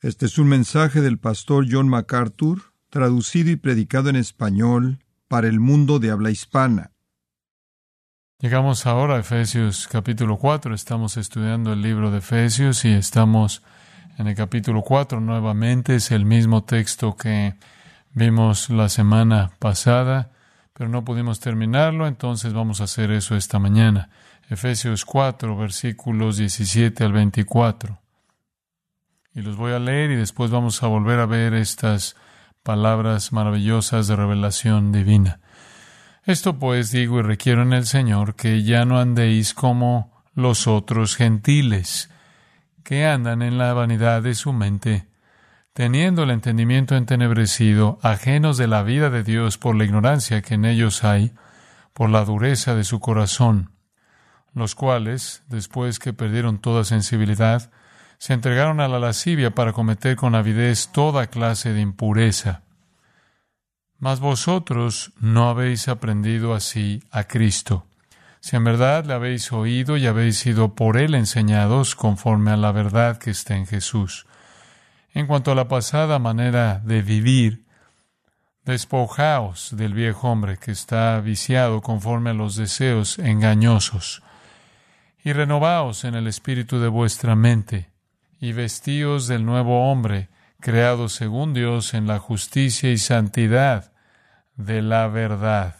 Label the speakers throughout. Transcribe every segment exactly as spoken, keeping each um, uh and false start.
Speaker 1: Este es un mensaje del pastor John MacArthur, traducido y predicado en español para el mundo de habla hispana.
Speaker 2: Llegamos ahora a Efesios capítulo cuatro. Estamos estudiando el libro de Efesios y estamos en el capítulo cuatro nuevamente. Es el mismo texto que vimos la semana pasada, pero no pudimos terminarlo, entonces vamos a hacer eso esta mañana. Efesios cuatro, versículos diecisiete al veinticuatro. Y los voy a leer y después vamos a volver a ver estas palabras maravillosas de revelación divina. Esto pues digo y requiero en el Señor que ya no andéis como los otros gentiles, que andan en la vanidad de su mente, teniendo el entendimiento entenebrecido, ajenos de la vida de Dios por la ignorancia que en ellos hay, por la dureza de su corazón, los cuales, después que perdieron toda sensibilidad, se entregaron a la lascivia para cometer con avidez toda clase de impureza. Mas vosotros no habéis aprendido así a Cristo, si en verdad le habéis oído y habéis sido por Él enseñados conforme a la verdad que está en Jesús. En cuanto a la pasada manera de vivir, despojaos del viejo hombre que está viciado conforme a los deseos engañosos, y renovaos en el espíritu de vuestra mente, y vestíos del nuevo hombre, creado según Dios en la justicia y santidad de la verdad.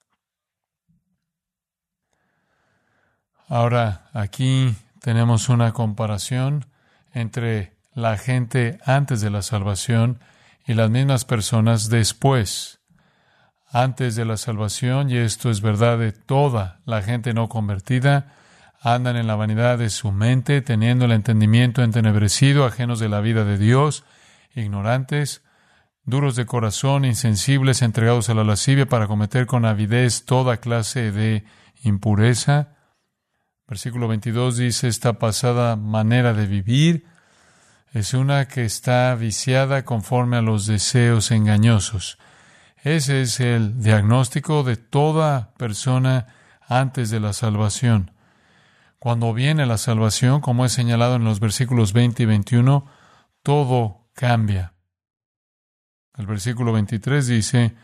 Speaker 2: Ahora, aquí tenemos una comparación entre la gente antes de la salvación y las mismas personas después. Antes de la salvación, y esto es verdad de toda la gente no convertida, andan en la vanidad de su mente, teniendo el entendimiento entenebrecido, ajenos de la vida de Dios, ignorantes, duros de corazón, insensibles, entregados a la lascivia para cometer con avidez toda clase de impureza. Versículo veintidós dice, esta pasada manera de vivir es una que está viciada conforme a los deseos engañosos. Ese es el diagnóstico de toda persona antes de la salvación. Cuando viene la salvación, como es señalado en los versículos veinte y veintiuno, todo cambia. El versículo veintitrés dice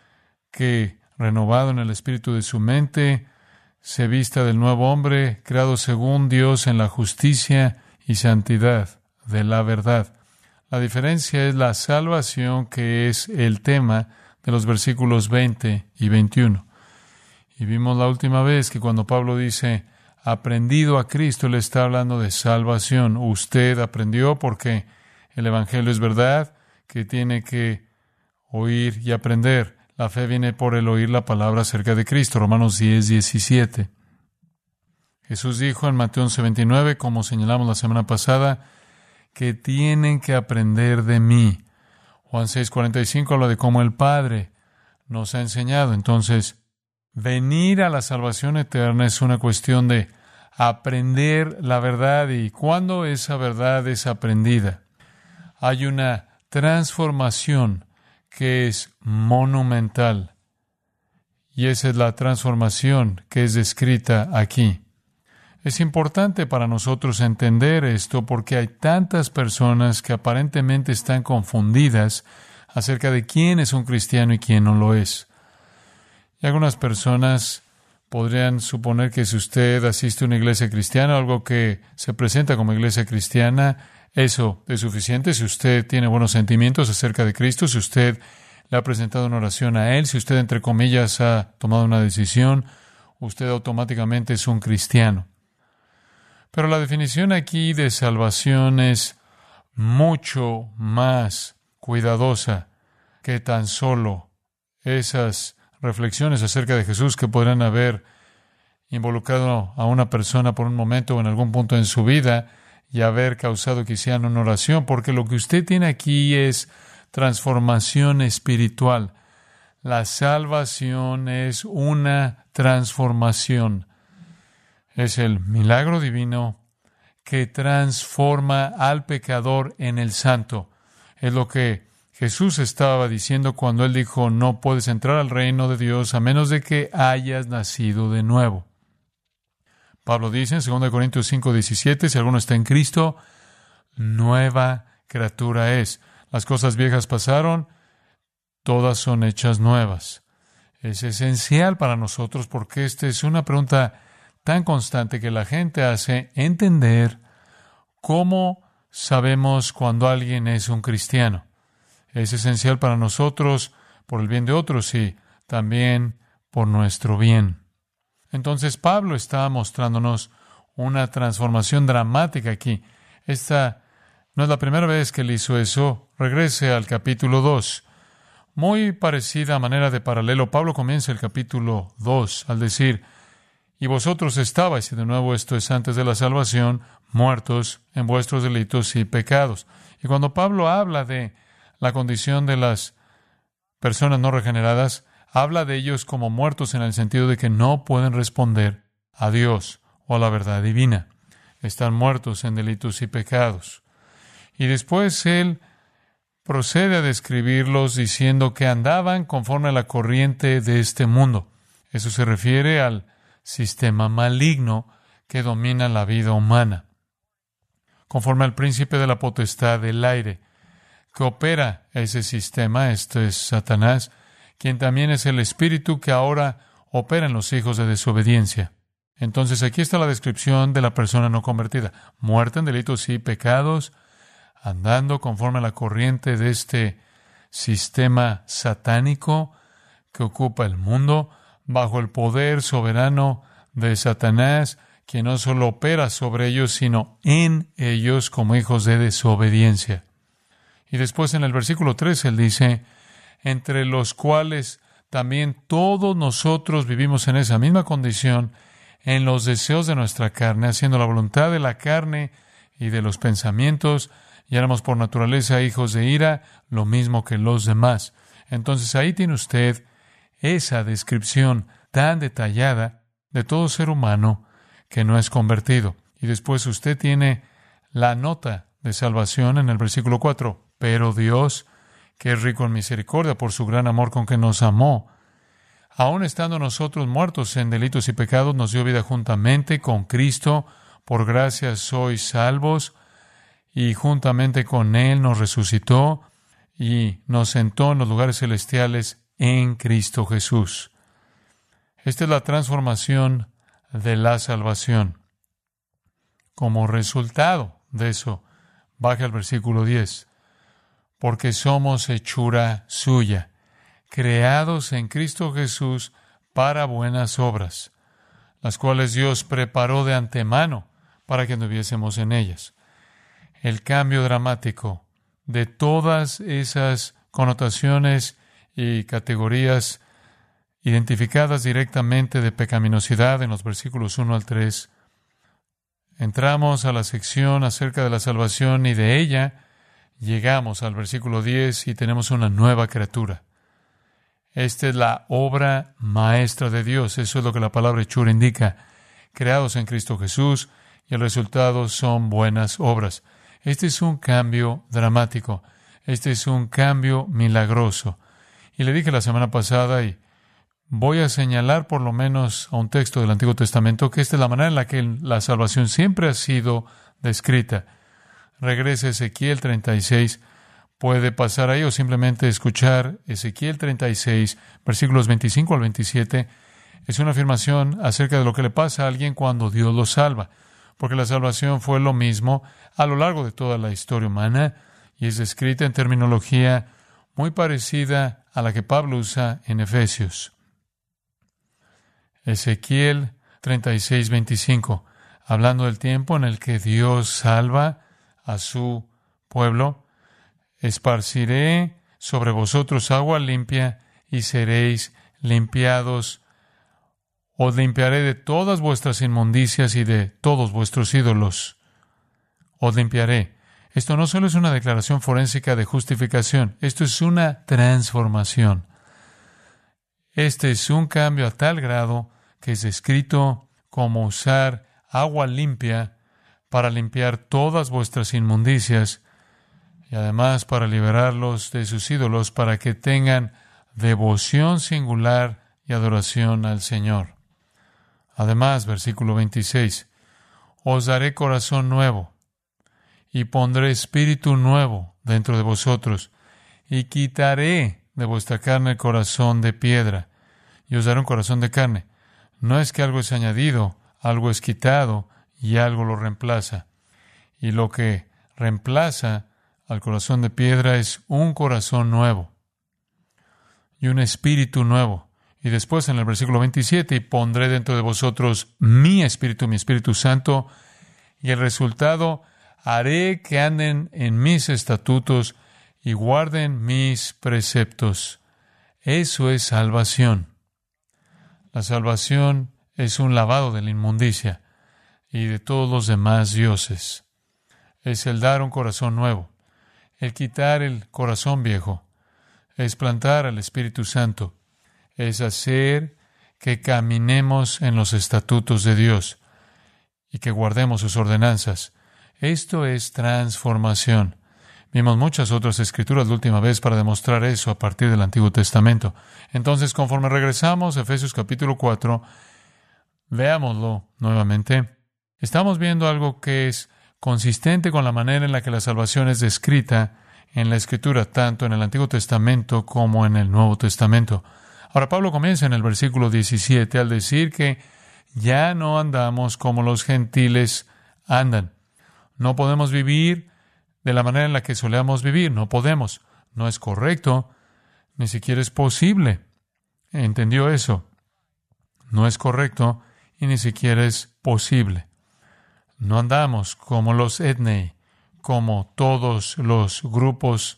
Speaker 2: que, renovado en el espíritu de su mente, se vista del nuevo hombre, creado según Dios en la justicia y santidad de la verdad. La diferencia es la salvación, que es el tema de los versículos veinte y veintiuno. Y vimos la última vez que cuando Pablo dice aprendido a Cristo, le está hablando de salvación. Usted aprendió porque el Evangelio es verdad, que tiene que oír y aprender. La fe viene por el oír la palabra acerca de Cristo. Romanos diez, diecisiete. Jesús dijo en Mateo once, veintinueve, como señalamos la semana pasada, que tienen que aprender de mí. Juan seis, cuarenta y cinco habla de cómo el Padre nos ha enseñado. Entonces, venir a la salvación eterna es una cuestión de aprender la verdad. ¿Y cuándo esa verdad es aprendida? Hay una transformación que es monumental. Y esa es la transformación que es descrita aquí. Es importante para nosotros entender esto porque hay tantas personas que aparentemente están confundidas acerca de quién es un cristiano y quién no lo es. Y algunas personas podrían suponer que si usted asiste a una iglesia cristiana, algo que se presenta como iglesia cristiana, eso es suficiente. Si usted tiene buenos sentimientos acerca de Cristo, si usted le ha presentado una oración a Él, si usted, entre comillas, ha tomado una decisión, usted automáticamente es un cristiano. Pero la definición aquí de salvación es mucho más cuidadosa que tan solo esas reflexiones acerca de Jesús que podrán haber involucrado a una persona por un momento o en algún punto en su vida y haber causado que hicieran una oración, porque lo que usted tiene aquí es transformación espiritual. La salvación es una transformación. Es el milagro divino que transforma al pecador en el santo. Es lo que Jesús estaba diciendo cuando Él dijo, no puedes entrar al reino de Dios a menos de que hayas nacido de nuevo. Pablo dice en dos Corintios cinco, diecisiete, si alguno está en Cristo, nueva criatura es. Las cosas viejas pasaron, todas son hechas nuevas. Es esencial para nosotros porque esta es una pregunta tan constante que la gente hace: entender cómo sabemos cuando alguien es un cristiano. Es esencial para nosotros por el bien de otros y también por nuestro bien. Entonces Pablo está mostrándonos una transformación dramática aquí. Esta no es la primera vez que él hizo eso. Regrese al capítulo dos. Muy parecida manera de paralelo, Pablo comienza el capítulo dos al decir: y vosotros estabais, y de nuevo esto es antes de la salvación, muertos en vuestros delitos y pecados. Y cuando Pablo habla de la condición de las personas no regeneradas, habla de ellos como muertos en el sentido de que no pueden responder a Dios o a la verdad divina. Están muertos en delitos y pecados. Y después él procede a describirlos diciendo que andaban conforme a la corriente de este mundo. Eso se refiere al sistema maligno que domina la vida humana, conforme al príncipe de la potestad del aire, que opera ese sistema. Esto es Satanás, quien también es el espíritu que ahora opera en los hijos de desobediencia. Entonces aquí está la descripción de la persona no convertida: muerta en delitos y pecados, andando conforme a la corriente de este sistema satánico que ocupa el mundo, bajo el poder soberano de Satanás, quien no solo opera sobre ellos, sino en ellos como hijos de desobediencia. Y después en el versículo tres él dice: entre los cuales también todos nosotros vivimos en esa misma condición, en los deseos de nuestra carne, haciendo la voluntad de la carne y de los pensamientos, y éramos por naturaleza hijos de ira, lo mismo que los demás. Entonces ahí tiene usted esa descripción tan detallada de todo ser humano que no es convertido. Y después usted tiene la nota de salvación en el versículo cuatro. Pero Dios, que es rico en misericordia por su gran amor con que nos amó, aun estando nosotros muertos en delitos y pecados, nos dio vida juntamente con Cristo. Por gracia sois salvos, y juntamente con Él nos resucitó y nos sentó en los lugares celestiales en Cristo Jesús. Esta es la transformación de la salvación. Como resultado de eso, baja al versículo diez. Porque somos hechura suya, creados en Cristo Jesús para buenas obras, las cuales Dios preparó de antemano para que anduviésemos en ellas. El cambio dramático de todas esas connotaciones y categorías identificadas directamente de pecaminosidad en los versículos uno al tres. Entramos a la sección acerca de la salvación y de ella llegamos al versículo diez y tenemos una nueva criatura. Esta es la obra maestra de Dios. Eso es lo que la palabra hechura indica. Creados en Cristo Jesús, y el resultado son buenas obras. Este es un cambio dramático. Este es un cambio milagroso. Y le dije la semana pasada, y voy a señalar por lo menos a un texto del Antiguo Testamento, que esta es la manera en la que la salvación siempre ha sido descrita. Regrese a Ezequiel treinta y seis. Puede pasar ahí o simplemente escuchar Ezequiel treinta y seis, versículos veinticinco al veintisiete. Es una afirmación acerca de lo que le pasa a alguien cuando Dios lo salva, porque la salvación fue lo mismo a lo largo de toda la historia humana y es descrita en terminología muy parecida a la que Pablo usa en Efesios. Ezequiel treinta y seis, veinticinco, hablando del tiempo en el que Dios salva a su pueblo: esparciré sobre vosotros agua limpia y seréis limpiados. Os limpiaré de todas vuestras inmundicias y de todos vuestros ídolos. Os limpiaré. Esto no solo es una declaración forénsica de justificación, esto es una transformación. Este es un cambio a tal grado que es descrito como usar agua limpia para limpiar todas vuestras inmundicias y además para liberarlos de sus ídolos, para que tengan devoción singular y adoración al Señor. Además, versículo veintiséis, os daré corazón nuevo y pondré espíritu nuevo dentro de vosotros, y quitaré de vuestra carne el corazón de piedra, y os daré un corazón de carne. No es que algo es añadido, algo es quitado, y algo lo reemplaza. Y lo que reemplaza al corazón de piedra es un corazón nuevo y un espíritu nuevo. Y después en el versículo veintisiete, y pondré dentro de vosotros mi espíritu, mi Espíritu Santo, y el resultado, haré que anden en mis estatutos y guarden mis preceptos. Eso es salvación. La salvación es un lavado de la inmundicia y de todos los demás dioses. Es el dar un corazón nuevo, el quitar el corazón viejo, es plantar al Espíritu Santo, es hacer que caminemos en los estatutos de Dios y que guardemos sus ordenanzas. Esto es transformación. Vimos muchas otras escrituras la última vez para demostrar eso a partir del Antiguo Testamento. Entonces, conforme regresamos a Efesios capítulo cuatro, veámoslo nuevamente. Estamos viendo algo que es consistente con la manera en la que la salvación es descrita en la Escritura, tanto en el Antiguo Testamento como en el Nuevo Testamento. Ahora, Pablo comienza en el versículo diecisiete al decir que ya no andamos como los gentiles andan. No podemos vivir de la manera en la que solíamos vivir. No podemos. No es correcto. Ni siquiera es posible. ¿Entendió eso? No es correcto y ni siquiera es posible. No andamos como los etnei, como todos los grupos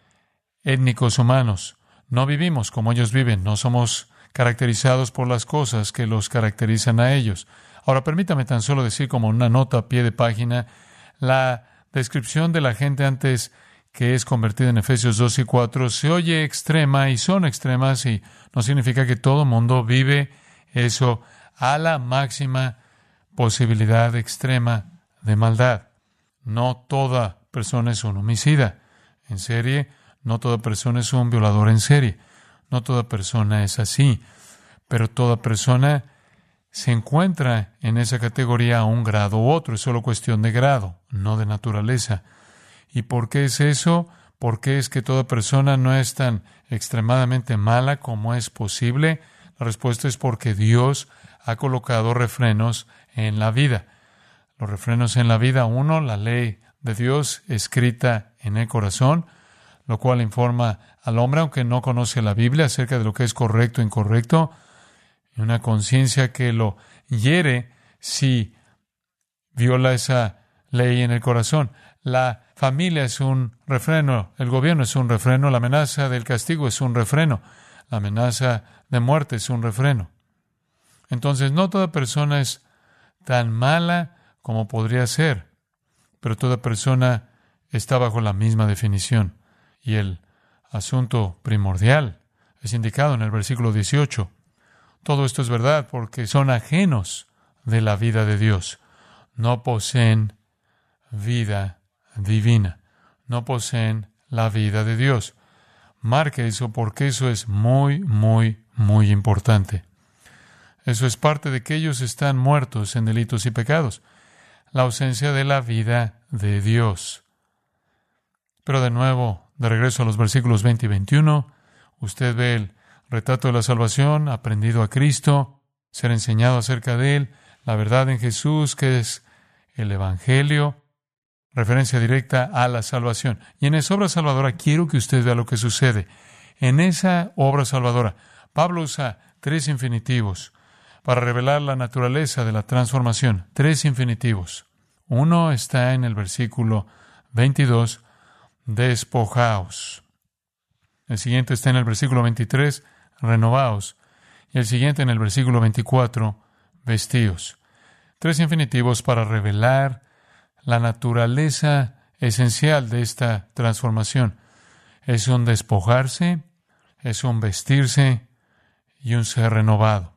Speaker 2: étnicos humanos. No vivimos como ellos viven. No somos caracterizados por las cosas que los caracterizan a ellos. Ahora, permítame tan solo decir como una nota a pie de página, la descripción de la gente antes que es convertida en Efesios dos y cuatro se oye extrema y son extremas y no significa que todo mundo vive eso a la máxima posibilidad extrema de maldad. No toda persona es un homicida en serie, no toda persona es un violador en serie, no toda persona es así, pero toda persona se encuentra en esa categoría a un grado u otro, es solo cuestión de grado, no de naturaleza. ¿Y por qué es eso? ¿Por qué es que toda persona no es tan extremadamente mala como es posible? La respuesta es porque Dios ha colocado refrenos en la vida. Los refrenos en la vida, uno, la ley de Dios escrita en el corazón, lo cual informa al hombre, aunque no conoce la Biblia, acerca de lo que es correcto e incorrecto, y una conciencia que lo hiere si viola esa ley en el corazón. La familia es un refreno, el gobierno es un refreno, la amenaza del castigo es un refreno, la amenaza de muerte es un refreno. Entonces, no toda persona es tan mala como podría ser, pero toda persona está bajo la misma definición. Y el asunto primordial es indicado en el versículo dieciocho. Todo esto es verdad porque son ajenos de la vida de Dios. No poseen vida divina. No poseen la vida de Dios. Marque eso porque eso es muy, muy, muy importante. Eso es parte de que ellos están muertos en delitos y pecados. La ausencia de la vida de Dios. Pero de nuevo, de regreso a los versículos veinte y veintiuno, usted ve el retrato de la salvación, aprendido a Cristo, ser enseñado acerca de Él, la verdad en Jesús, que es el Evangelio, referencia directa a la salvación. Y en esa obra salvadora quiero que usted vea lo que sucede. En esa obra salvadora, Pablo usa tres infinitivos para revelar la naturaleza de la transformación. Tres infinitivos. Uno está en el versículo veintidós, despojaos. El siguiente está en el versículo veintitrés, renovaos. Y el siguiente en el versículo veinticuatro, vestíos. Tres infinitivos para revelar la naturaleza esencial de esta transformación. Es un despojarse, es un vestirse y un ser renovado.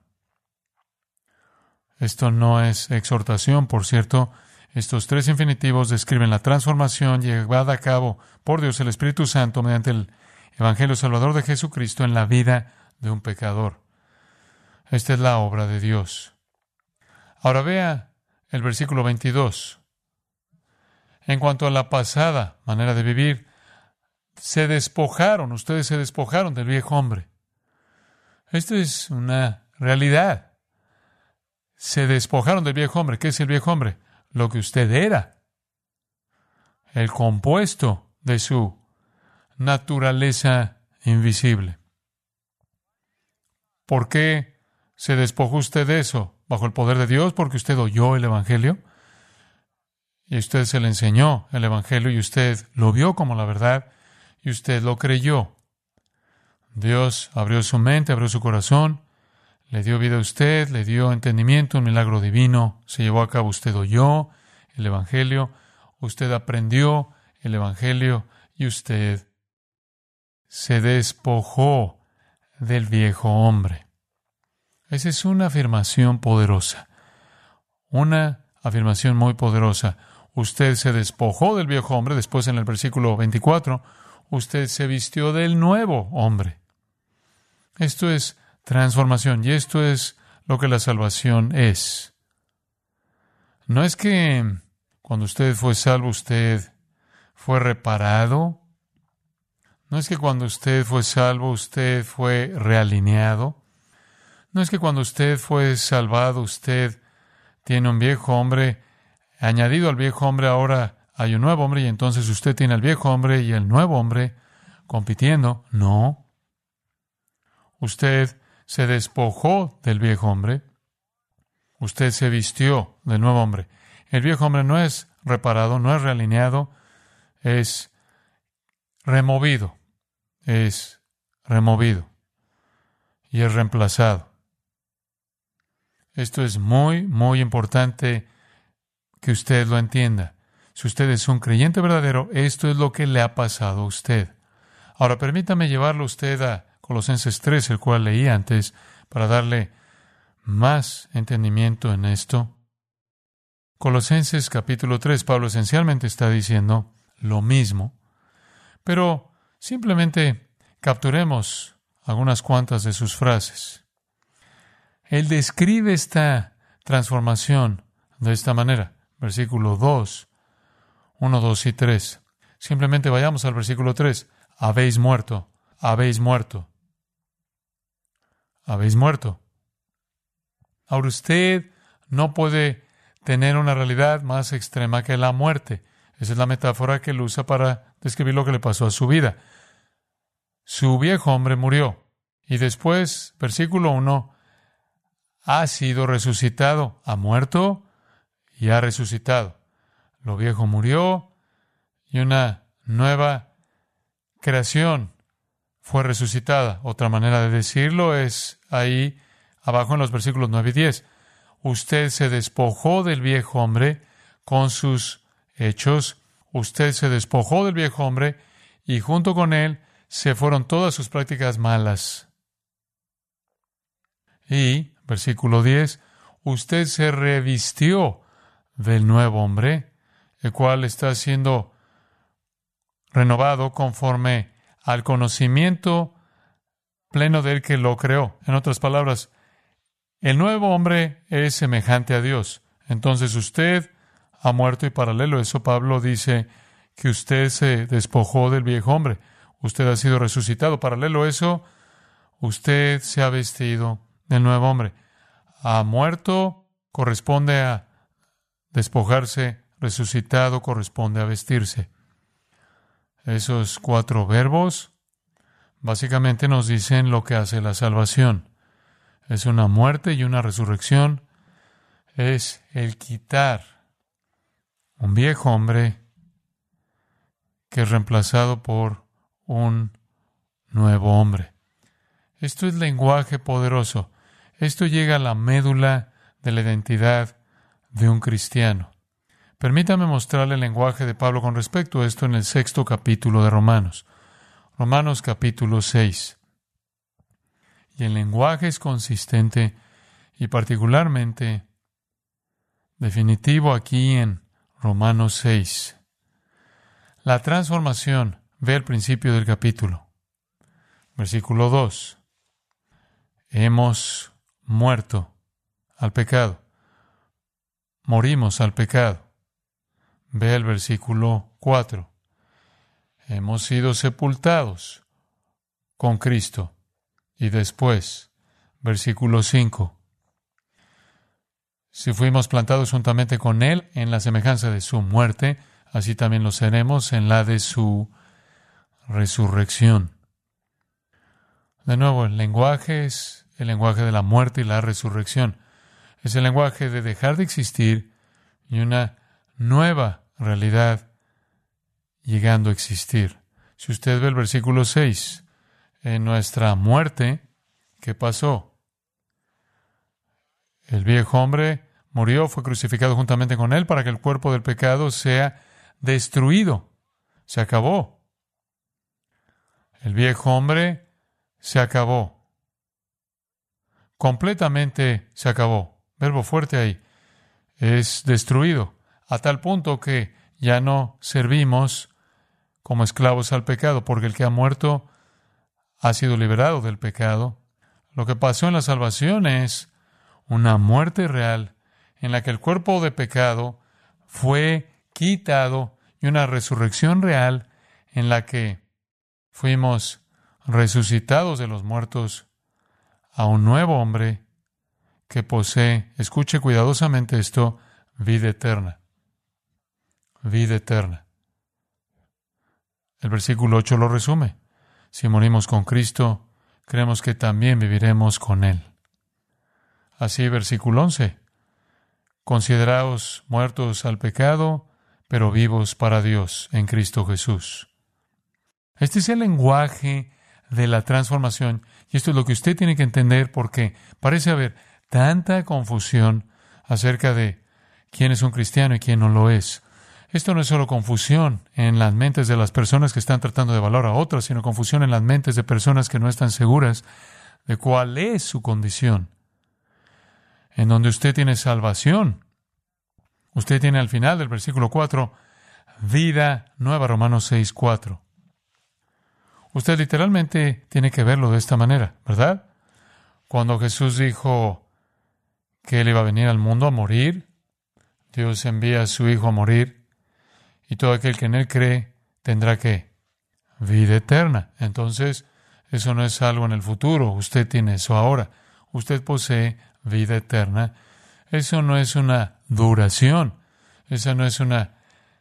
Speaker 2: Esto no es exhortación, por cierto. Estos tres infinitivos describen la transformación llevada a cabo por Dios el Espíritu Santo mediante el Evangelio Salvador de Jesucristo en la vida de un pecador. Esta es la obra de Dios. Ahora vea el versículo veintidós. En cuanto a la pasada manera de vivir, se despojaron, ustedes se despojaron del viejo hombre. Esto es una realidad. Se despojaron del viejo hombre. ¿Qué es el viejo hombre? Lo que usted era. El compuesto de su naturaleza invisible. ¿Por qué se despojó usted de eso? ¿Bajo el poder de Dios? Porque usted oyó el Evangelio. Y usted se le enseñó el Evangelio y usted lo vio como la verdad y usted lo creyó. Dios abrió su mente, abrió su corazón, le dio vida a usted, le dio entendimiento, un milagro divino se llevó a cabo. Usted oyó el Evangelio, usted aprendió el Evangelio y usted se despojó del viejo hombre. Esa es una afirmación poderosa, una afirmación muy poderosa. Usted se despojó del viejo hombre, después en el versículo veinticuatro, usted se vistió del nuevo hombre. Esto es transformación y esto es lo que la salvación es. No es que cuando usted fue salvo, usted fue reparado. No es que cuando usted fue salvo, usted fue realineado. No es que cuando usted fue salvado, usted tiene un viejo hombre. Añadido al viejo hombre, ahora hay un nuevo hombre y entonces usted tiene al viejo hombre y el nuevo hombre compitiendo. No. Usted se despojó del viejo hombre. Usted se vistió del nuevo hombre. El viejo hombre no es reparado, no es realineado, es removido. Es removido y es reemplazado. Esto es muy, muy importante que usted lo entienda. Si usted es un creyente verdadero, esto es lo que le ha pasado a usted. Ahora, permítame llevarlo usted a Colosenses tres, el cual leí antes, para darle más entendimiento en esto. Colosenses capítulo tres, Pablo esencialmente está diciendo lo mismo, pero simplemente capturemos algunas cuantas de sus frases. Él describe esta transformación de esta manera. Versículo dos, uno, dos y tres. Simplemente vayamos al versículo tres. Habéis muerto, habéis muerto, habéis muerto. Ahora usted no puede tener una realidad más extrema que la muerte. Esa es la metáfora que él usa para describir lo que le pasó a su vida. Su viejo hombre murió. Y después, versículo uno, ha sido resucitado. Ha muerto y ha resucitado. Lo viejo murió y una nueva creación fue resucitada. Otra manera de decirlo es ahí abajo en los versículos nueve y diez. Usted se despojó del viejo hombre con sus hechos. Usted se despojó del viejo hombre y junto con él se fueron todas sus prácticas malas. Y, versículo diez, usted se revistió del nuevo hombre, el cual está siendo renovado conforme al conocimiento pleno del que lo creó. En otras palabras, el nuevo hombre es semejante a Dios. Entonces usted ha muerto y paralelo a eso Pablo dice que usted se despojó del viejo hombre. Usted ha sido resucitado. Paralelo a eso, usted se ha vestido del nuevo hombre. Ha muerto corresponde a despojarse, resucitado corresponde a vestirse. Esos cuatro verbos básicamente nos dicen lo que hace la salvación. Es una muerte y una resurrección. Es el quitar un viejo hombre que es reemplazado por un nuevo hombre. Esto es lenguaje poderoso. Esto llega a la médula de la identidad de un cristiano. Permítame mostrarle el lenguaje de Pablo con respecto a esto en el sexto capítulo de Romanos. Romanos capítulo seis. Y el lenguaje es consistente y particularmente definitivo aquí en Romanos seis. La transformación, ve al principio del capítulo. Versículo dos. Hemos muerto al pecado. Morimos al pecado. Ve el versículo cuatro. Hemos sido sepultados con Cristo. Y después, versículo cinco. Si fuimos plantados juntamente con Él en la semejanza de su muerte, así también lo seremos en la de su resurrección. De nuevo, el lenguaje es el lenguaje de la muerte y la resurrección. Es el lenguaje de dejar de existir y una nueva realidad llegando a existir. Si usted ve el versículo seis, en nuestra muerte, ¿qué pasó? El viejo hombre murió, fue crucificado juntamente con Él para que el cuerpo del pecado sea destruido. Se acabó. El viejo hombre se acabó. Completamente se acabó. Verbo fuerte ahí. Es destruido. A tal punto que ya no servimos como esclavos al pecado, porque el que ha muerto ha sido liberado del pecado. Lo que pasó en la salvación es una muerte real en la que el cuerpo de pecado fue quitado y una resurrección real en la que fuimos resucitados de los muertos a un nuevo hombre que posee, escuche cuidadosamente esto, vida eterna. Vida eterna. El versículo ocho lo resume. Si morimos con Cristo, creemos que también viviremos con Él. Así, versículo once. Consideraos muertos al pecado, pero vivos para Dios en Cristo Jesús. Este es el lenguaje de la transformación, y esto es lo que usted tiene que entender, porque parece haber tanta confusión acerca de quién es un cristiano y quién no lo es. Esto no es solo confusión en las mentes de las personas que están tratando de evaluar a otras, sino confusión en las mentes de personas que no están seguras de cuál es su condición. En donde usted tiene salvación, usted tiene al final del versículo cuatro, vida nueva, Romanos seis, cuatro. Usted literalmente tiene que verlo de esta manera, ¿verdad? Cuando Jesús dijo que Él iba a venir al mundo a morir, Dios envía a su Hijo a morir, y todo aquel que en Él cree tendrá ¿qué? Vida eterna. Entonces, eso no es algo en el futuro. Usted tiene eso ahora. Usted posee vida eterna. Eso no es una duración. Esa no es una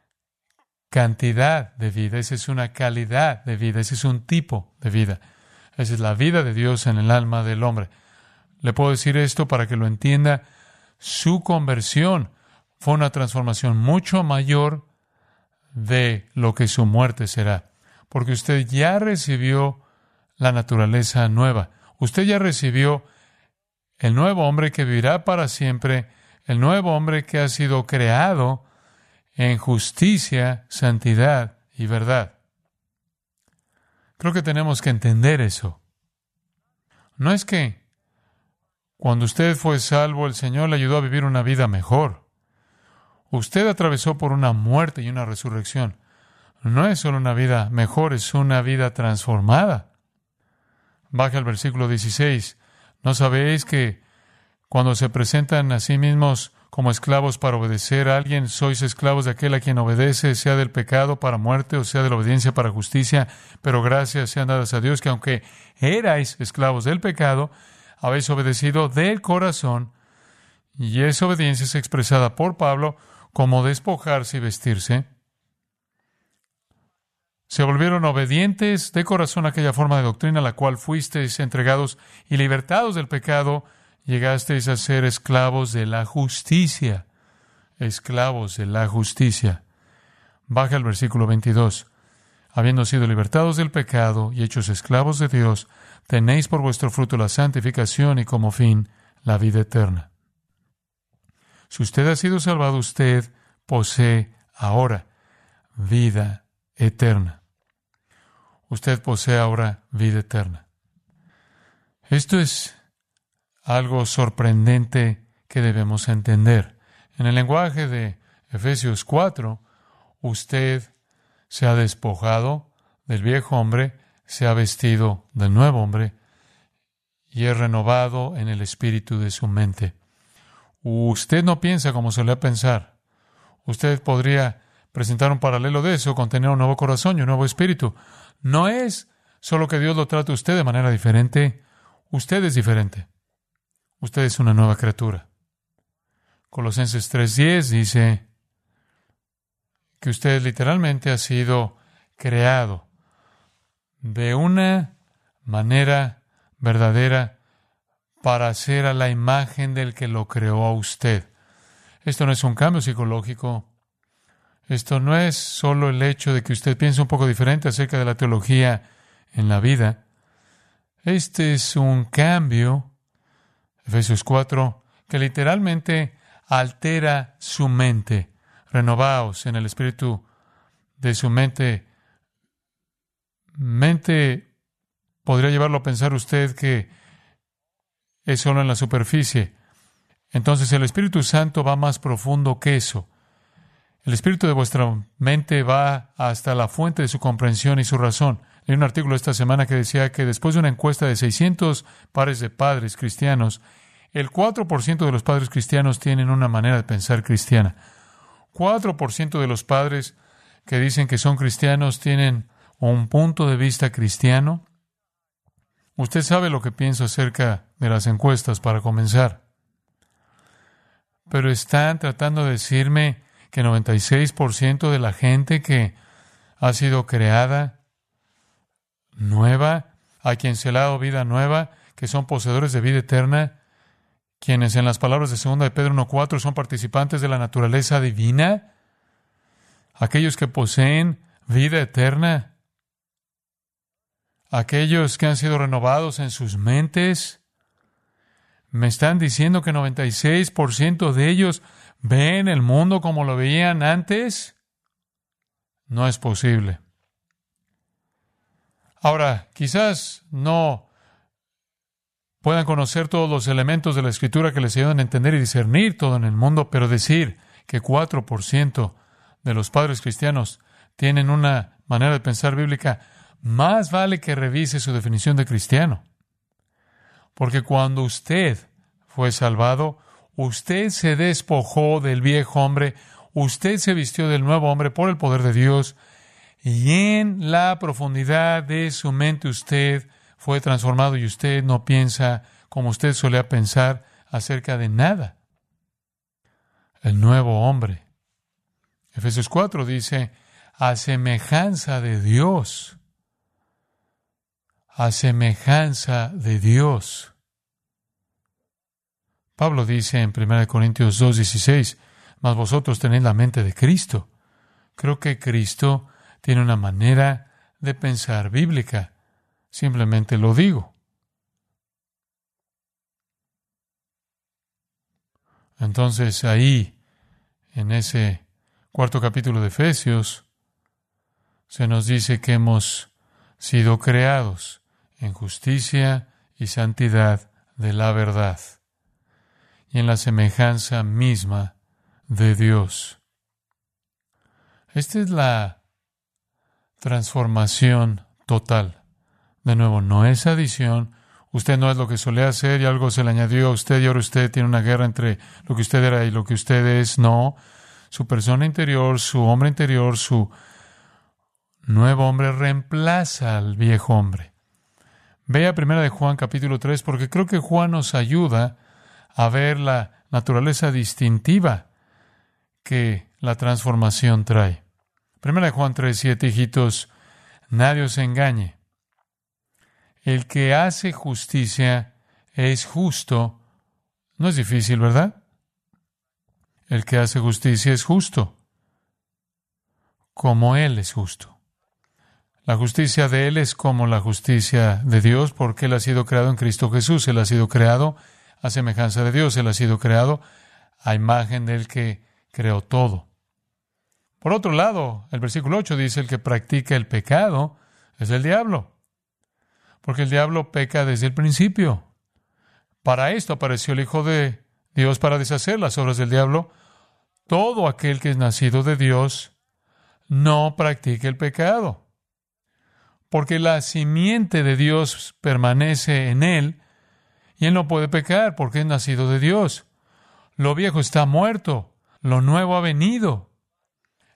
Speaker 2: cantidad de vida. Esa es una calidad de vida. Ese es un tipo de vida. Esa es la vida de Dios en el alma del hombre. Le puedo decir esto para que lo entienda. Su conversión fue una transformación mucho mayor de lo que su muerte será, porque usted ya recibió la naturaleza nueva. Usted ya recibió el nuevo hombre que vivirá para siempre, el nuevo hombre que ha sido creado en justicia, santidad y verdad. Creo que tenemos que entender eso. No es que cuando usted fue salvo, el Señor le ayudó a vivir una vida mejor. Usted atravesó por una muerte y una resurrección. No es solo una vida mejor, es una vida transformada. Baja el versículo dieciséis. ¿No sabéis que cuando se presentan a sí mismos como esclavos para obedecer a alguien, sois esclavos de aquel a quien obedece, sea del pecado para muerte o sea de la obediencia para justicia? Pero gracias sean dadas a Dios que aunque erais esclavos del pecado, habéis obedecido del corazón, y esa obediencia es expresada por Pablo como despojarse y vestirse. Se volvieron obedientes de corazón a aquella forma de doctrina a la cual fuisteis entregados y libertados del pecado, llegasteis a ser esclavos de la justicia. Esclavos de la justicia. Baja el versículo veintidós. Habiendo sido libertados del pecado y hechos esclavos de Dios, tenéis por vuestro fruto la santificación y como fin la vida eterna. Si usted ha sido salvado, usted posee ahora vida eterna. Usted posee ahora vida eterna. Esto es algo sorprendente que debemos entender. En el lenguaje de Efesios cuatro, usted se ha despojado del viejo hombre, se ha vestido del nuevo hombre y es renovado en el espíritu de su mente. Usted no piensa como solía pensar. Usted podría presentar un paralelo de eso con tener un nuevo corazón y un nuevo espíritu. No es solo que Dios lo trate a usted de manera diferente. Usted es diferente. Usted es una nueva criatura. Colosenses tres diez dice que usted literalmente ha sido creado de una manera verdadera para ser a la imagen del que lo creó a usted. Esto no es un cambio psicológico. Esto no es solo el hecho de que usted piense un poco diferente acerca de la teología en la vida. Este es un cambio, Efesios cuatro, que literalmente altera su mente. Renovaos en el espíritu de su mente. Mente podría llevarlo a pensar usted que es solo en la superficie. Entonces el Espíritu Santo va más profundo que eso. El espíritu de vuestra mente va hasta la fuente de su comprensión y su razón. Leí un artículo esta semana que decía que después de una encuesta de seiscientos pares de padres cristianos, el cuatro por ciento de los padres cristianos tienen una manera de pensar cristiana. cuatro por ciento de los padres que dicen que son cristianos tienen un punto de vista cristiano. Usted sabe lo que pienso acerca de las encuestas para comenzar. Pero están tratando de decirme que noventa y seis por ciento de la gente que ha sido creada nueva, a quien se le ha dado vida nueva, que son poseedores de vida eterna, quienes en las palabras de segunda de Pedro uno cuatro son participantes de la naturaleza divina, aquellos que poseen vida eterna, aquellos que han sido renovados en sus mentes. Me están diciendo que noventa y seis por ciento de ellos ven el mundo como lo veían antes. No es posible. Ahora, quizás no puedan conocer todos los elementos de la Escritura que les ayudan a entender y discernir todo en el mundo, pero decir que cuatro por ciento de los padres cristianos tienen una manera de pensar bíblica, más vale que revise su definición de cristiano. Porque cuando usted fue salvado, usted se despojó del viejo hombre, usted se vistió del nuevo hombre por el poder de Dios, y en la profundidad de su mente usted fue transformado y usted no piensa como usted solía pensar acerca de nada. El nuevo hombre. Efesios cuatro dice, a semejanza de Dios. A semejanza de Dios. Pablo dice en primera Corintios dos dieciséis, mas vosotros tenéis la mente de Cristo. Creo que Cristo tiene una manera de pensar bíblica. Simplemente lo digo. Entonces ahí, en ese cuarto capítulo de Efesios, se nos dice que hemos sido creados en justicia y santidad de la verdad y en la semejanza misma de Dios. Esta es la transformación total. De nuevo, no es adición. Usted no es lo que solía ser y algo se le añadió a usted y ahora usted tiene una guerra entre lo que usted era y lo que usted es. No. Su persona interior, su hombre interior, su nuevo hombre reemplaza al viejo hombre. Vea primera de Juan capítulo tres porque creo que Juan nos ayuda a ver la naturaleza distintiva que la transformación trae. Primera de Juan tres siete, hijitos, nadie os engañe. El que hace justicia es justo. No es difícil, ¿verdad? El que hace justicia es justo, como Él es justo. La justicia de Él es como la justicia de Dios, porque Él ha sido creado en Cristo Jesús. Él ha sido creado a semejanza de Dios. Él ha sido creado a imagen del que creó todo. Por otro lado, el versículo ocho dice, el que practica el pecado es el diablo, porque el diablo peca desde el principio. Para esto apareció el Hijo de Dios, para deshacer las obras del diablo. Todo aquel que es nacido de Dios no practica el pecado, porque la simiente de Dios permanece en él, y él no puede pecar porque es nacido de Dios. Lo viejo está muerto, lo nuevo ha venido.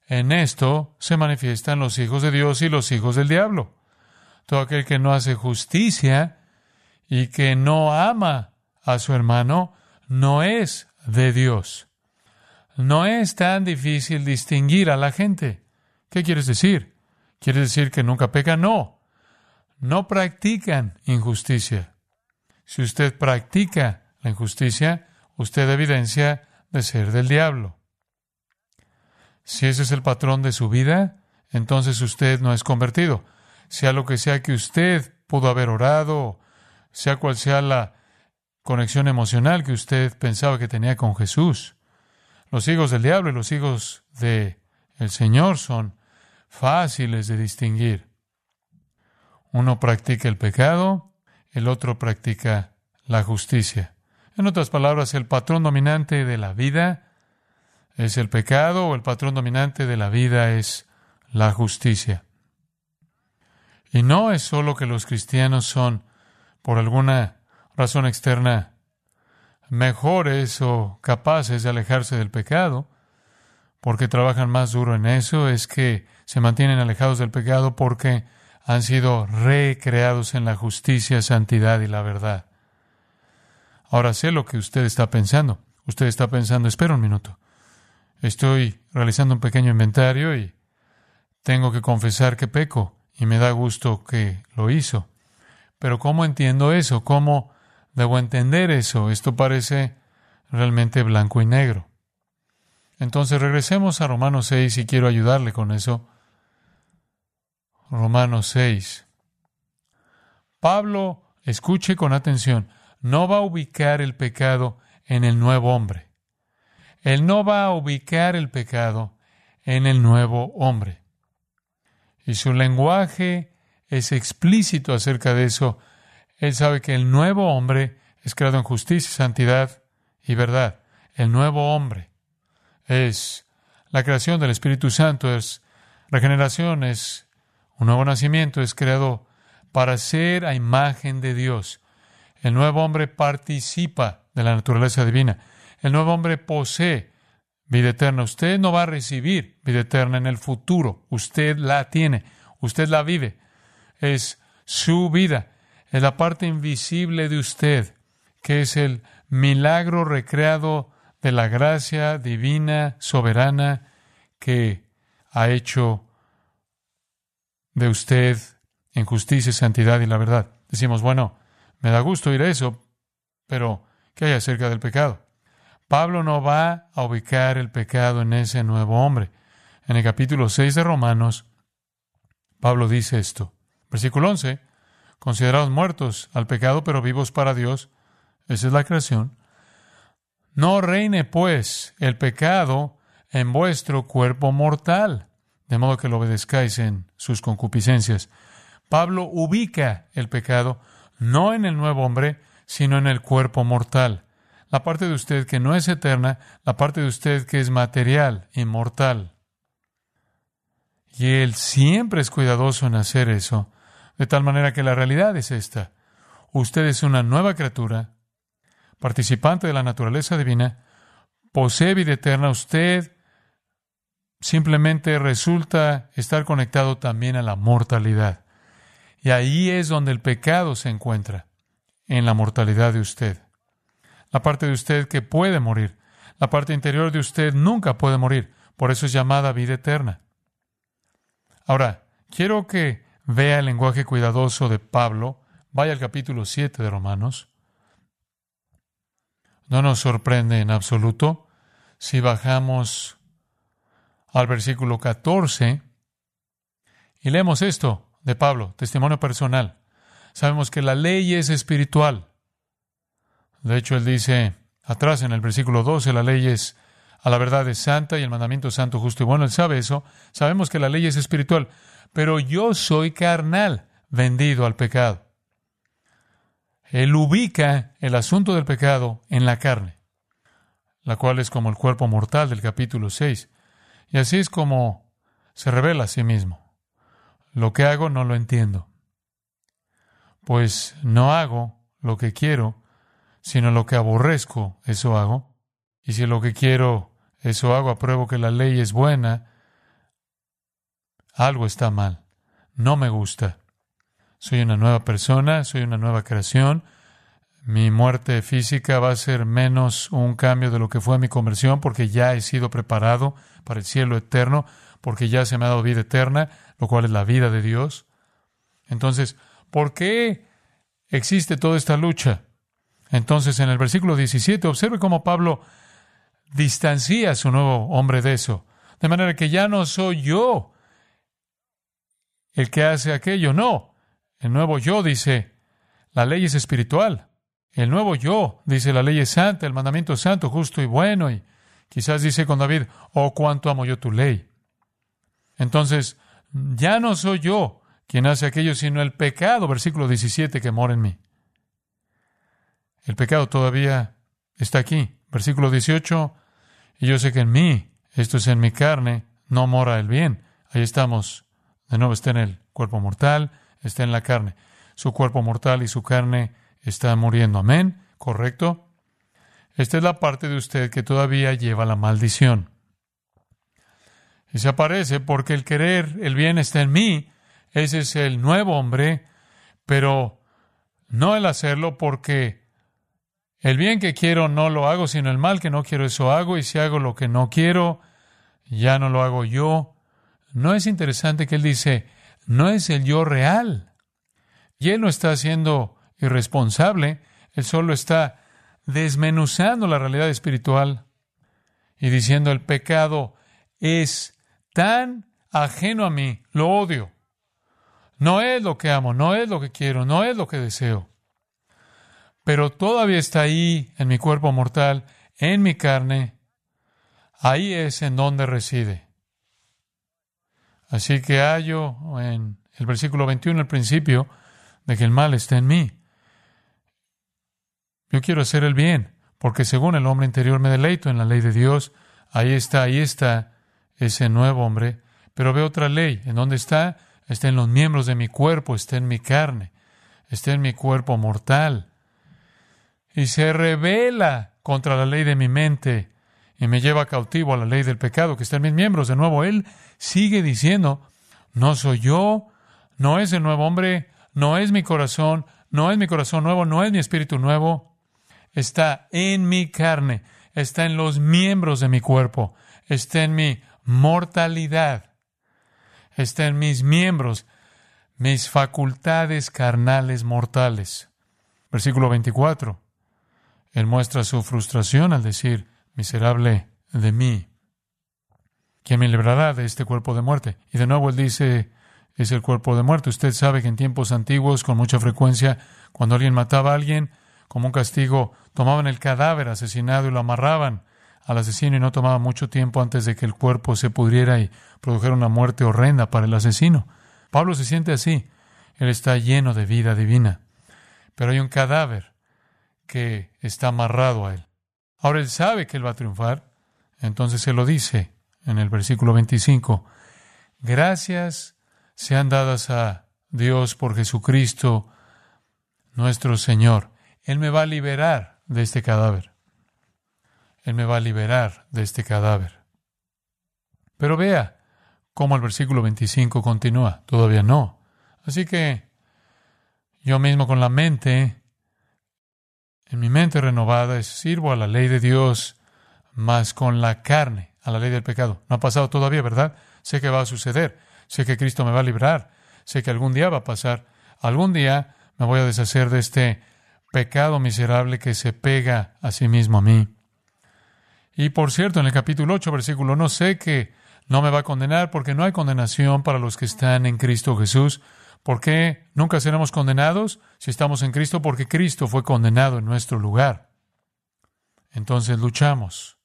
Speaker 2: En esto se manifiestan los hijos de Dios y los hijos del diablo. Todo aquel que no hace justicia y que no ama a su hermano no es de Dios. No es tan difícil distinguir a la gente. ¿Qué quieres decir? ¿Quieres decir que nunca pecan? No. No practican injusticia. Si usted practica la injusticia, usted evidencia de ser del diablo. Si ese es el patrón de su vida, entonces usted no es convertido. Sea lo que sea que usted pudo haber orado, sea cual sea la conexión emocional que usted pensaba que tenía con Jesús. Los hijos del diablo y los hijos del Señor son fáciles de distinguir. Uno practica el pecado, el otro practica la justicia. En otras palabras, el patrón dominante de la vida es el pecado o el patrón dominante de la vida es la justicia. Y no es solo que los cristianos son, por alguna razón externa, mejores o capaces de alejarse del pecado, porque trabajan más duro en eso, es que se mantienen alejados del pecado porque han sido recreados en la justicia, santidad y la verdad. Ahora sé lo que usted está pensando. Usted está pensando, espera un minuto. Estoy realizando un pequeño inventario y tengo que confesar que peco y me da gusto que lo hizo. Pero ¿cómo entiendo eso? ¿Cómo debo entender eso? Esto parece realmente blanco y negro. Entonces regresemos a Romanos seis y quiero ayudarle con eso. Romanos seis. Pablo, escuche con atención, no va a ubicar el pecado en el nuevo hombre. Él no va a ubicar el pecado en el nuevo hombre. Y su lenguaje es explícito acerca de eso. Él sabe que el nuevo hombre es creado en justicia, santidad y verdad. El nuevo hombre es la creación del Espíritu Santo, es regeneración, es un nuevo nacimiento, es creado para ser a imagen de Dios. El nuevo hombre participa de la naturaleza divina. El nuevo hombre posee vida eterna. Usted no va a recibir vida eterna en el futuro. Usted la tiene. Usted la vive. Es su vida. Es la parte invisible de usted, que es el milagro recreado de la gracia divina, soberana, que ha hecho de usted en justicia, santidad y la verdad. Decimos, bueno, me da gusto oír eso, pero ¿qué hay acerca del pecado? Pablo no va a ubicar el pecado en ese nuevo hombre. En el capítulo seis de Romanos, Pablo dice esto. Versículo once, considerados muertos al pecado, pero vivos para Dios. Esa es la creación. No reine, pues, el pecado en vuestro cuerpo mortal, de modo que lo obedezcáis en sus concupiscencias. Pablo ubica el pecado no en el nuevo hombre, sino en el cuerpo mortal. La parte de usted que no es eterna, la parte de usted que es material, inmortal. Y Él siempre es cuidadoso en hacer eso, de tal manera que la realidad es esta. Usted es una nueva criatura, participante de la naturaleza divina, posee vida eterna. Usted simplemente resulta estar conectado también a la mortalidad. Y ahí es donde el pecado se encuentra, en la mortalidad de usted. La parte de usted que puede morir. La parte interior de usted nunca puede morir. Por eso es llamada vida eterna. Ahora, quiero que vea el lenguaje cuidadoso de Pablo. Vaya al capítulo siete de Romanos. No nos sorprende en absoluto si bajamos al versículo catorce y leemos esto de Pablo, testimonio personal. Sabemos que la ley es espiritual. De hecho, él dice atrás en el versículo doce, la ley es, a la verdad es santa y el mandamiento es santo, justo y bueno. Él sabe eso. Sabemos que la ley es espiritual, pero yo soy carnal, vendido al pecado. Él ubica el asunto del pecado en la carne, la cual es como el cuerpo mortal del capítulo seis. Y así es como se revela a sí mismo. Lo que hago no lo entiendo, pues no hago lo que quiero, sino lo que aborrezco, eso hago. Y si lo que quiero, eso hago, apruebo que la ley es buena, algo está mal, no me gusta. Soy una nueva persona, soy una nueva creación. Mi muerte física va a ser menos un cambio de lo que fue mi conversión, porque ya he sido preparado para el cielo eterno, porque ya se me ha dado vida eterna, lo cual es la vida de Dios. Entonces, ¿por qué existe toda esta lucha? Entonces, en el versículo diecisiete, observe cómo Pablo distancia a su nuevo hombre de eso. De manera que ya no soy yo el que hace aquello, no. El nuevo yo dice, la ley es espiritual. El nuevo yo dice, la ley es santa, el mandamiento es santo, justo y bueno. Y quizás dice con David, oh, cuánto amo yo tu ley. Entonces, ya no soy yo quien hace aquello, sino el pecado, versículo diecisiete, que mora en mí. El pecado todavía está aquí. Versículo dieciocho, y yo sé que en mí, esto es en mi carne, no mora el bien. Ahí estamos. De nuevo está en el cuerpo mortal, está en la carne. Su cuerpo mortal y su carne está muriendo. Amén. ¿Correcto? Esta es la parte de usted que todavía lleva la maldición. Y se aparece porque el querer, el bien está en mí. Ese es el nuevo hombre, pero no el hacerlo, porque el bien que quiero no lo hago, sino el mal que no quiero, eso hago. Y si hago lo que no quiero, ya no lo hago yo. ¿No es interesante que él dice, no es el yo real? Y él no está siendo irresponsable, él solo está desmenuzando la realidad espiritual y diciendo, el pecado es tan ajeno a mí, lo odio. No es lo que amo, no es lo que quiero, no es lo que deseo. Pero todavía está ahí en mi cuerpo mortal, en mi carne. Ahí es en donde reside. Así que hallo en el versículo veintiuno, al principio, de que el mal está en mí. Yo quiero hacer el bien, porque según el hombre interior me deleito en la ley de Dios. Ahí está, ahí está ese nuevo hombre. Pero veo otra ley. ¿En dónde está? Está en los miembros de mi cuerpo, está en mi carne, está en mi cuerpo mortal. Y se rebela contra la ley de mi mente y me lleva cautivo a la ley del pecado que está en mis miembros. De nuevo, él sigue diciendo, no soy yo, no es el nuevo hombre, no es mi corazón, no es mi corazón nuevo, no es mi espíritu nuevo. Está en mi carne, está en los miembros de mi cuerpo, está en mi mortalidad, está en mis miembros, mis facultades carnales mortales. Versículo veinticuatro. Él muestra su frustración al decir, miserable de mí, ¿quién me librará de este cuerpo de muerte? Y de nuevo él dice, es el cuerpo de muerte. Usted sabe que en tiempos antiguos, con mucha frecuencia, cuando alguien mataba a alguien, como un castigo, tomaban el cadáver asesinado y lo amarraban al asesino, y no tomaba mucho tiempo antes de que el cuerpo se pudriera y produjera una muerte horrenda para el asesino. Pablo se siente así. Él está lleno de vida divina. Pero hay un cadáver que está amarrado a él. Ahora él sabe que él va a triunfar. Entonces se lo dice en el versículo veinticinco. Gracias sean dadas a Dios por Jesucristo nuestro Señor. Él me va a liberar de este cadáver. Él me va a liberar de este cadáver. Pero vea cómo el versículo veinticinco continúa. Todavía no. Así que yo mismo con la mente, en mi mente renovada, sirvo a la ley de Dios, más con la carne, a la ley del pecado. No ha pasado todavía, ¿verdad? Sé que va a suceder. Sé que Cristo me va a librar. Sé que algún día va a pasar. Algún día me voy a deshacer de este pecado miserable que se pega a sí mismo a mí. Y por cierto, en el capítulo ocho, versículo uno, sé que no me va a condenar porque no hay condenación para los que están en Cristo Jesús. ¿Por qué nunca seremos condenados si estamos en Cristo? Porque Cristo fue condenado en nuestro lugar. Entonces luchamos.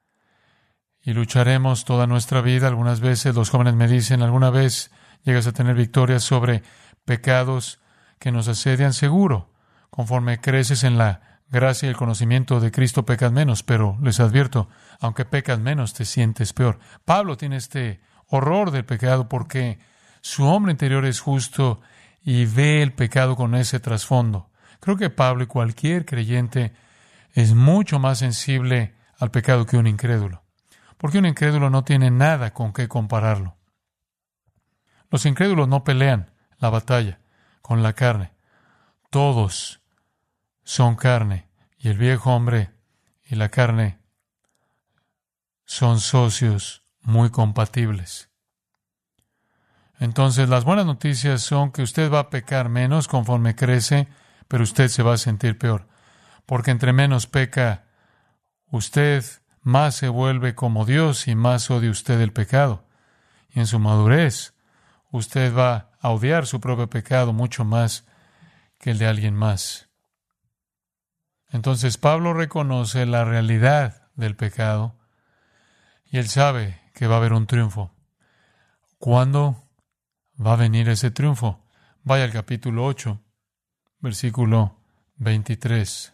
Speaker 2: Y lucharemos toda nuestra vida. Algunas veces los jóvenes me dicen, ¿alguna vez llegas a tener victorias sobre pecados que nos asedian? Seguro. Conforme creces en la gracia y el conocimiento de Cristo, pecas menos. Pero les advierto, aunque pecas menos, te sientes peor. Pablo tiene este horror del pecado porque su hombre interior es justo y ve el pecado con ese trasfondo. Creo que Pablo y cualquier creyente es mucho más sensible al pecado que un incrédulo, porque un incrédulo no tiene nada con qué compararlo. Los incrédulos no pelean la batalla con la carne. Todos son carne, y el viejo hombre y la carne son socios muy compatibles. Entonces, las buenas noticias son que usted va a pecar menos conforme crece, pero usted se va a sentir peor. Porque entre menos peca usted, más se vuelve como Dios y más odia usted el pecado. Y en su madurez, usted va a odiar su propio pecado mucho más que el de alguien más. Entonces, Pablo reconoce la realidad del pecado y él sabe que va a haber un triunfo. ¿Cuándo va a venir ese triunfo? Vaya al capítulo ocho, versículo veintitrés.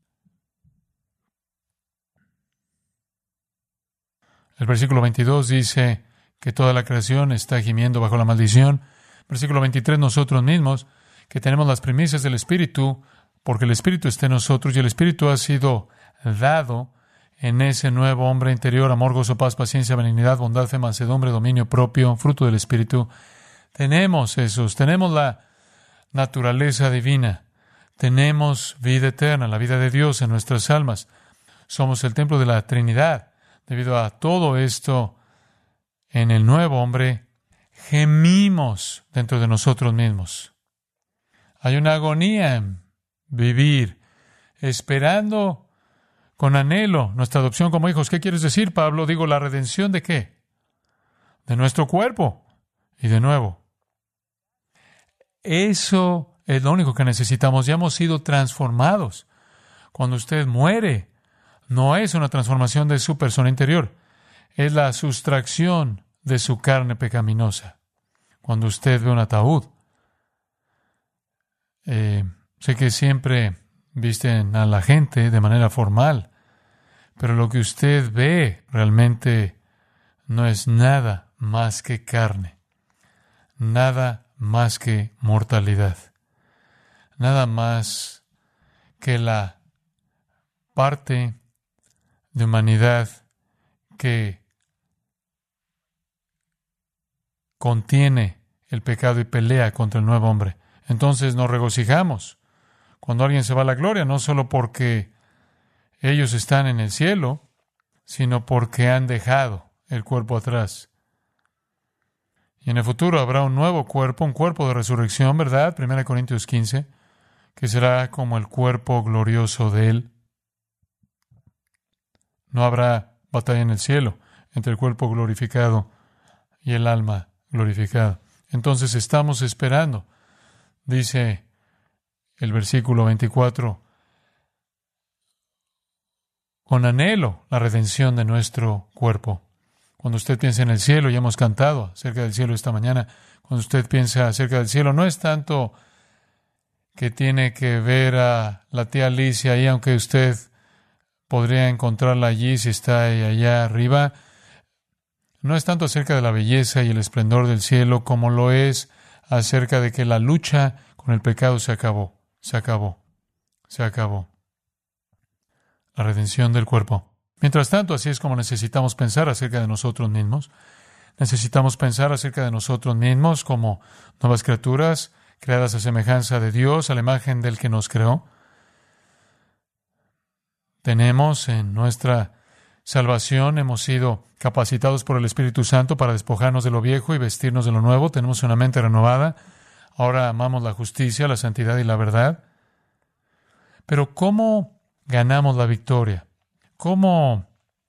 Speaker 2: El versículo veintidós dice que toda la creación está gimiendo bajo la maldición. Versículo veintitrés, nosotros mismos, que tenemos las primicias del Espíritu, porque el Espíritu está en nosotros y el Espíritu ha sido dado en ese nuevo hombre interior, amor, gozo, paz, paciencia, benignidad, bondad, fe, mansedumbre, dominio propio, fruto del Espíritu. Tenemos esos, tenemos la naturaleza divina, tenemos vida eterna, la vida de Dios en nuestras almas. Somos el templo de la Trinidad. Debido a todo esto, en el nuevo hombre, gemimos dentro de nosotros mismos. Hay una agonía en vivir, esperando con anhelo nuestra adopción como hijos. ¿Qué quieres decir, Pablo? Digo, ¿la redención de qué? De nuestro cuerpo. Y de nuevo, eso es lo único que necesitamos. Ya hemos sido transformados. Cuando usted muere, no es una transformación de su persona interior, es la sustracción de su carne pecaminosa. Cuando usted ve un ataúd, eh, sé que siempre visten a la gente de manera formal, pero lo que usted ve realmente no es nada más que carne, nada más que mortalidad, nada más que la parte de humanidad que contiene el pecado y pelea contra el nuevo hombre. Entonces nos regocijamos cuando alguien se va a la gloria, no solo porque ellos están en el cielo, sino porque han dejado el cuerpo atrás. Y en el futuro habrá un nuevo cuerpo, un cuerpo de resurrección, ¿verdad? primera Corintios quince, que será como el cuerpo glorioso de Él. No habrá batalla en el cielo entre el cuerpo glorificado y el alma glorificada. Entonces estamos esperando, dice el versículo veinticuatro, con anhelo la redención de nuestro cuerpo. Cuando usted piensa en el cielo, ya hemos cantado acerca del cielo esta mañana, cuando usted piensa acerca del cielo, no es tanto que tiene que ver a la tía Alicia ahí, aunque usted podría encontrarla allí si está allá arriba. No es tanto acerca de la belleza y el esplendor del cielo como lo es acerca de que la lucha con el pecado se acabó, se acabó, se acabó. La redención del cuerpo. Mientras tanto, así es como necesitamos pensar acerca de nosotros mismos. Necesitamos pensar acerca de nosotros mismos como nuevas criaturas creadas a semejanza de Dios, a la imagen del que nos creó. Tenemos en nuestra salvación, hemos sido capacitados por el Espíritu Santo para despojarnos de lo viejo y vestirnos de lo nuevo. Tenemos una mente renovada. Ahora amamos la justicia, la santidad y la verdad. Pero ¿cómo ganamos la victoria? ¿Cómo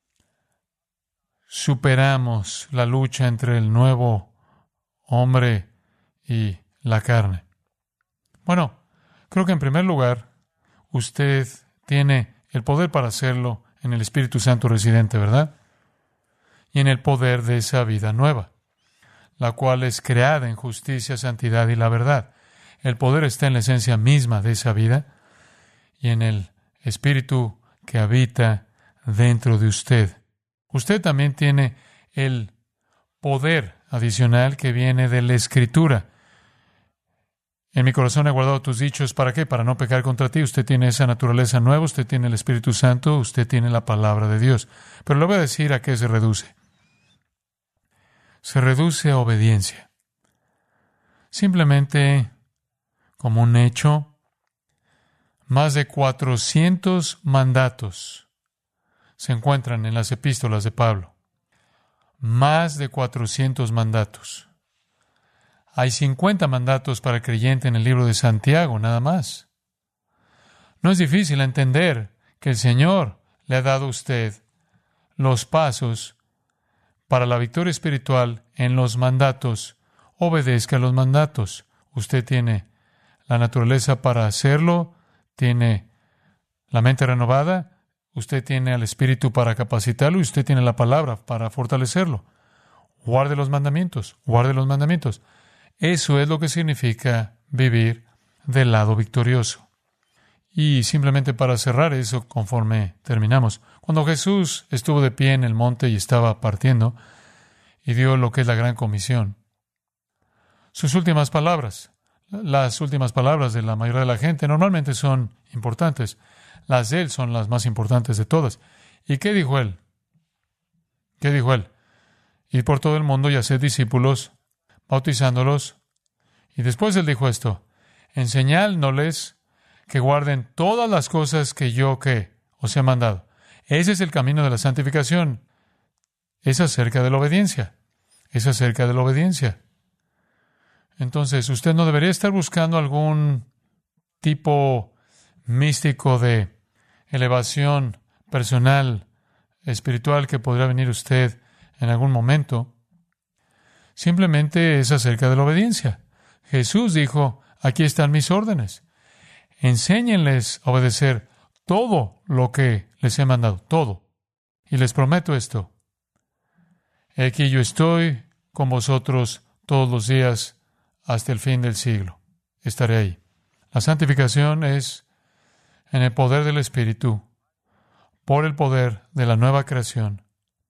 Speaker 2: superamos la lucha entre el nuevo hombre y la carne? Bueno, creo que en primer lugar, usted tiene el poder para hacerlo en el Espíritu Santo residente, ¿verdad? Y en el poder de esa vida nueva, la cual es creada en justicia, santidad y la verdad. El poder está en la esencia misma de esa vida y en el Espíritu que habita dentro de usted. Usted también tiene el poder adicional que viene de la Escritura. En mi corazón he guardado tus dichos. ¿Para qué? Para no pecar contra ti. Usted tiene esa naturaleza nueva, usted tiene el Espíritu Santo, usted tiene la palabra de Dios. Pero le voy a decir a qué se reduce. Se reduce a obediencia. Simplemente, como un hecho, más de cuatrocientos mandatos se encuentran en las epístolas de Pablo. Más de cuatrocientos mandatos. Hay cincuenta mandatos para el creyente en el libro de Santiago, nada más. No es difícil entender que el Señor le ha dado a usted los pasos para la victoria espiritual en los mandatos. Obedezca los mandatos. Usted tiene la naturaleza para hacerlo, tiene la mente renovada, usted tiene al Espíritu para capacitarlo y usted tiene la palabra para fortalecerlo. Guarde los mandamientos, guarde los mandamientos. Eso es lo que significa vivir del lado victorioso. Y simplemente para cerrar eso, conforme terminamos, cuando Jesús estuvo de pie en el monte y estaba partiendo y dio lo que es la gran comisión, sus últimas palabras, las últimas palabras de la mayoría de la gente normalmente son importantes. Las de él son las más importantes de todas. ¿Y qué dijo él? ¿Qué dijo él? Ir por todo el mundo y hacer discípulos, bautizándolos. Y después él dijo esto: enseñándoles que guarden todas las cosas que yo que os he mandado. Ese es el camino de la santificación. Es acerca de la obediencia. Es acerca de la obediencia. Entonces, usted no debería estar buscando algún tipo místico de elevación personal, espiritual que podrá venir usted en algún momento. Simplemente es acerca de la obediencia. Jesús dijo: aquí están mis órdenes. Enséñenles a obedecer todo lo que les he mandado, todo. Y les prometo esto: he aquí yo estoy con vosotros todos los días hasta el fin del siglo. Estaré ahí. La santificación es en el poder del Espíritu, por el poder de la nueva creación,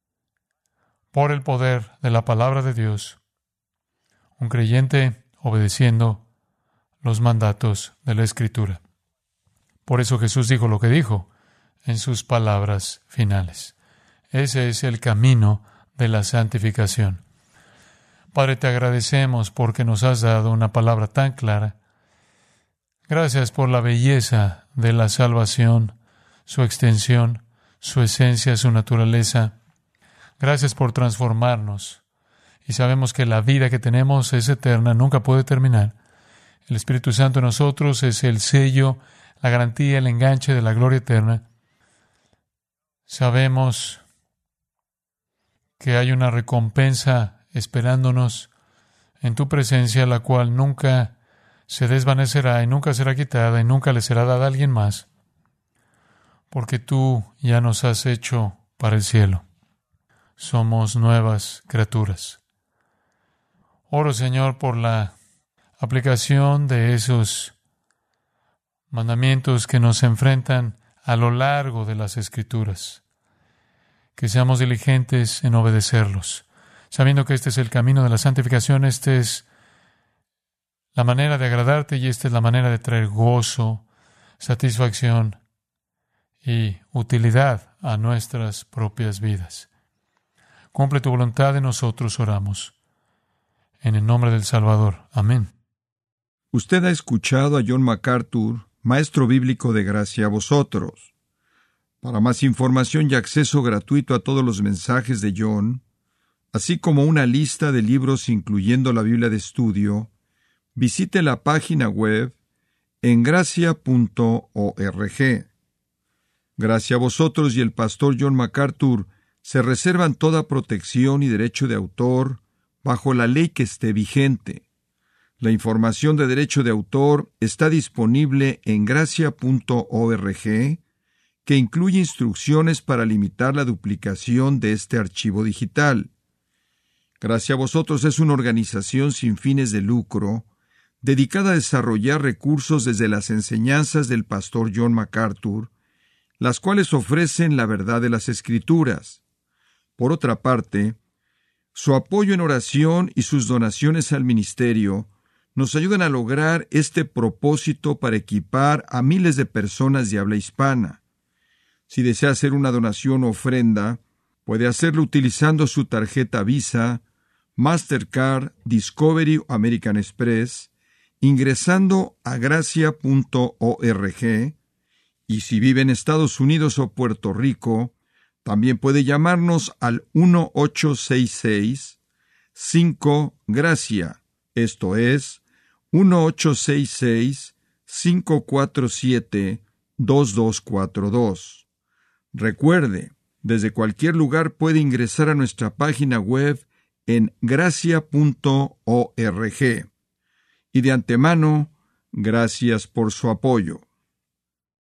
Speaker 2: por el poder de la palabra de Dios. Un creyente obedeciendo los mandatos de la Escritura. Por eso Jesús dijo lo que dijo en sus palabras finales. Ese es el camino de la santificación. Padre, te agradecemos porque nos has dado una palabra tan clara. Gracias por la belleza de la salvación, su extensión, su esencia, su naturaleza. Gracias por transformarnos. Y sabemos que la vida que tenemos es eterna, nunca puede terminar. El Espíritu Santo en nosotros es el sello, la garantía, el enganche de la gloria eterna. Sabemos que hay una recompensa esperándonos en tu presencia, la cual nunca se desvanecerá y nunca será quitada y nunca le será dada a alguien más, porque tú ya nos has hecho para el cielo. Somos nuevas criaturas. Oro, Señor, por la aplicación de esos mandamientos que nos enfrentan a lo largo de las Escrituras, que seamos diligentes en obedecerlos, sabiendo que este es el camino de la santificación, esta es la manera de agradarte y esta es la manera de traer gozo, satisfacción y utilidad a nuestras propias vidas. Cumple tu voluntad en nosotros, oramos. En el nombre del Salvador. Amén.
Speaker 1: Usted ha escuchado a John MacArthur, maestro bíblico de gracia a vosotros. Para más información y acceso gratuito a todos los mensajes de John, así como una lista de libros incluyendo la Biblia de estudio, visite la página web en gracia punto org. Gracia a vosotros y el pastor John MacArthur se reservan toda protección y derecho de autor bajo la ley que esté vigente. La información de derecho de autor está disponible en gracia punto org, que incluye instrucciones para limitar la duplicación de este archivo digital. Gracia a vosotros es una organización sin fines de lucro, dedicada a desarrollar recursos desde las enseñanzas del pastor John MacArthur, las cuales ofrecen la verdad de las Escrituras. Por otra parte, su apoyo en oración y sus donaciones al ministerio nos ayudan a lograr este propósito para equipar a miles de personas de habla hispana. Si desea hacer una donación o ofrenda, puede hacerlo utilizando su tarjeta Visa, Mastercard, Discovery o American Express, ingresando a gracia punto org, y si vive en Estados Unidos o Puerto Rico, también puede llamarnos al uno ocho seis seis cinco gracia, esto es, uno ocho seis seis cinco cuatro siete dos dos cuatro dos. Recuerde, desde cualquier lugar puede ingresar a nuestra página web en gracia punto org. Y de antemano, gracias por su apoyo.